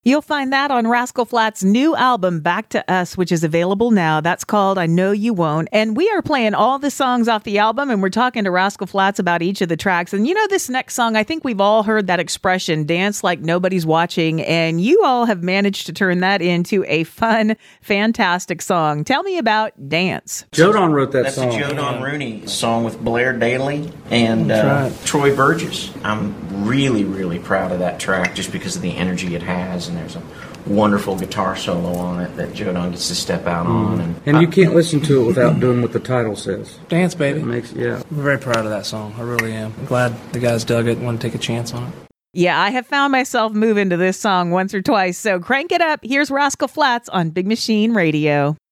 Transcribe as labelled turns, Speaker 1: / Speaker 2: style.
Speaker 1: You'll find that on Rascal Flatts' new album, Back to Us, which is available now. That's called I Know You Won't. And we are playing all the songs off the album, and we're talking to Rascal Flatts about each of the tracks. And you know, this next song, I think we've all heard that expression, dance like nobody's watching. And you all have managed to turn that into a fun, fantastic song. Tell me about Dance.
Speaker 2: Joe Don wrote that song.
Speaker 3: That's a Joe Don Rooney song with Blair Daly and Troy Burgess. I'm really, really proud of that track just because of the energy it has. And there's a wonderful guitar solo on it that Joe Don gets to step out on.
Speaker 2: And you can't listen to it without doing what the title says.
Speaker 4: Dance, baby.
Speaker 2: I'm
Speaker 4: very proud of that song. I really am. I'm glad the guys dug it and want to take a chance on it.
Speaker 1: Yeah, I have found myself moving to this song once or twice, so crank it up. Here's Rascal Flatts on Big Machine Radio.